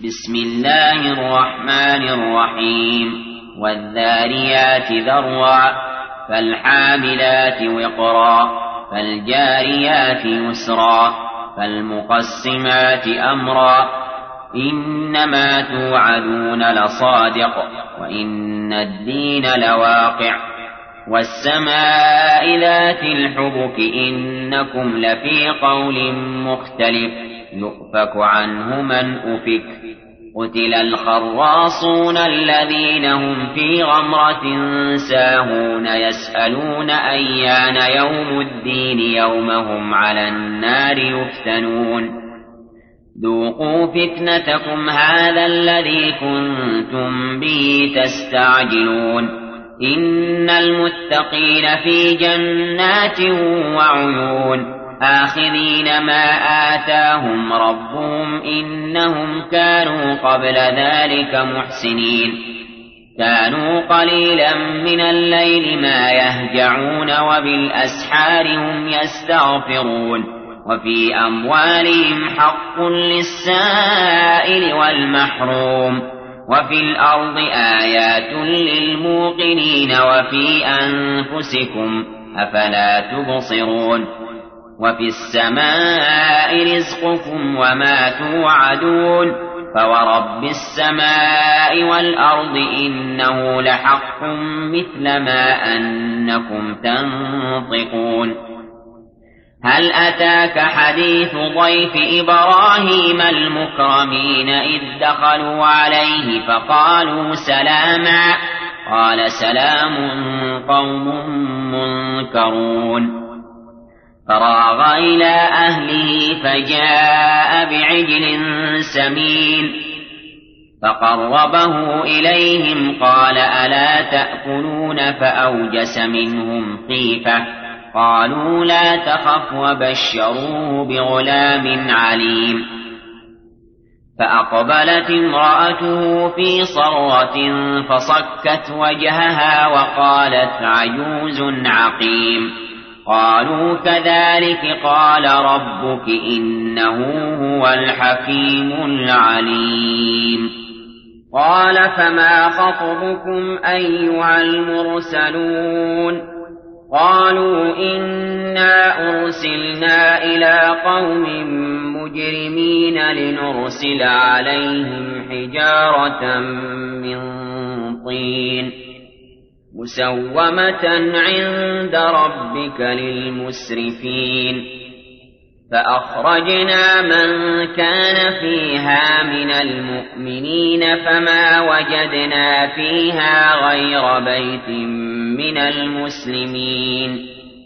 بسم الله الرحمن الرحيم والذاريات ذروا فالحاملات وقرا فالجاريات يسرا فالمقسمات أمرا إنما توعدون لصادق وإن الدين لواقع والسماء ذات الحبك إنكم لفي قول مختلف يؤفك عنه من أفك قتل الخراصون الذين هم في غمرة ساهون يسألون أيان يوم الدين يوم هم على النار يفتنون ذوقوا فتنتكم هذا الذي كنتم به تستعجلون إن المتقين في جنات وعيون آخذين ما آتاهم ربهم إنهم كانوا قبل ذلك محسنين كانوا قليلا من الليل ما يهجعون وبالأسحار هم يستغفرون وفي أموالهم حق للسائل والمحروم وفي الأرض آيات للموقنين وفي أنفسكم أفلا تبصرون وفي السماء رزقكم وما توعدون فورب السماء والأرض إنه لحق مثل ما أنكم تنطقون هل أتاك حديث ضيف إبراهيم المكرمين إذ دخلوا عليه فقالوا سلاما قال سلام قوم منكرون فراغ إلى أهله فجاء بعجل سمين فقربه إليهم قال ألا تأكلون فأوجس منهم خيفة قالوا لا تخف وبشروه بغلام عليم فأقبلت امرأته في صرة فصكت وجهها وقالت عجوز عقيم قالوا كذلك قال ربك إنه هو الحكيم العليم قال فما خطبكم أيها المرسلون قالوا إنا أرسلنا إلى قوم مجرمين لنرسل عليهم حجارة من طين مسومة عند ربك للمسرفين فأخرجنا من كان فيها من المؤمنين فما وجدنا فيها غير بيت من المسلمين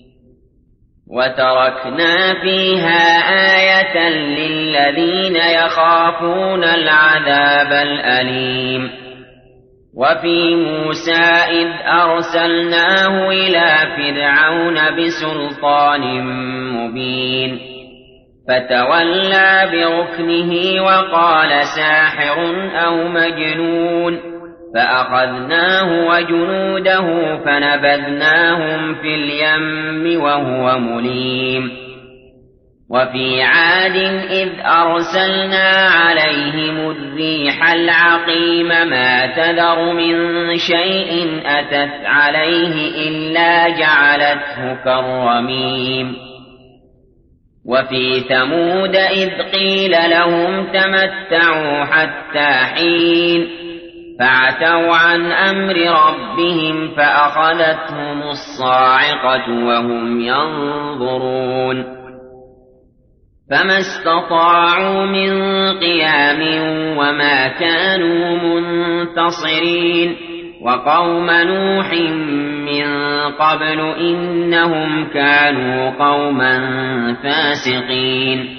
وتركنا فيها آية للذين يخافون العذاب الأليم وفي موسى إذ أرسلناه إلى فرعون بسلطان مبين فتولى بركنه وقال ساحر أو مجنون فأخذناه وجنوده فنبذناهم في اليم وهو مليم وفي عاد إذ أرسلنا عليهم الريح العقيم ما تذر من شيء أتت عليه إلا جعلته كالرميم وفي ثمود إذ قيل لهم تمتعوا حتى حين فعتوا عن أمر ربهم فأخذتهم الصاعقة وهم ينظرون فما استطاعوا من قيام وما كانوا منتصرين وقوم نوح من قبل إنهم كانوا قوما فاسقين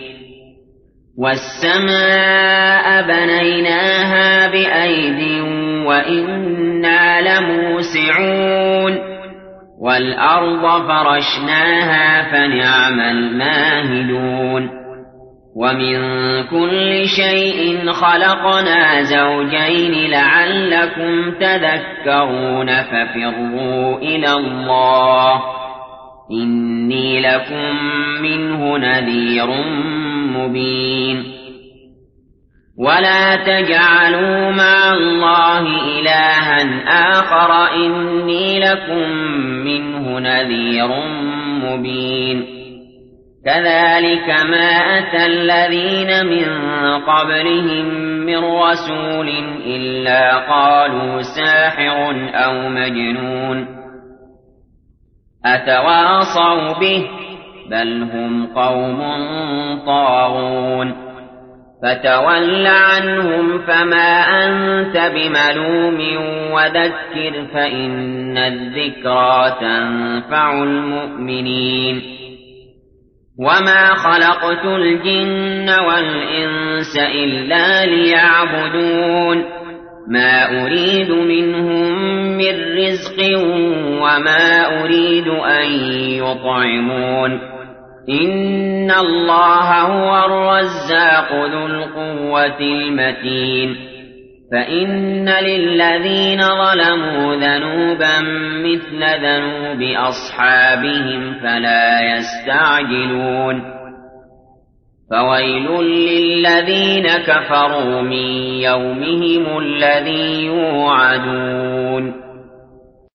والسماء بنيناها بأيد وإنا لموسعون والأرض فرشناها فنعم الماهدون ومن كل شيء خلقنا زوجين لعلكم تذكرون ففروا إلى الله إني لكم منه نذير مبين ولا تجعلوا مع الله إلها آخر إني لكم منه نذير مبين كذلك ما أتى الذين من قبلهم من رسول إلا قالوا ساحر أو مجنون أتواصوا به بل هم قوم طاغون فتول عنهم فما أنت بملوم وذكر فإن الذكرى تنفع المؤمنين وما خلقت الجن والإنس إلا ليعبدون ما أريد منهم من رزق وما أريد أن يطعمون إن الله هو الرزاق ذو القوة المتين فإن للذين ظلموا ذنوبا مثل ذنوب أصحابهم فلا يستعجلون فويل للذين كفروا من يومهم الذي يوعدون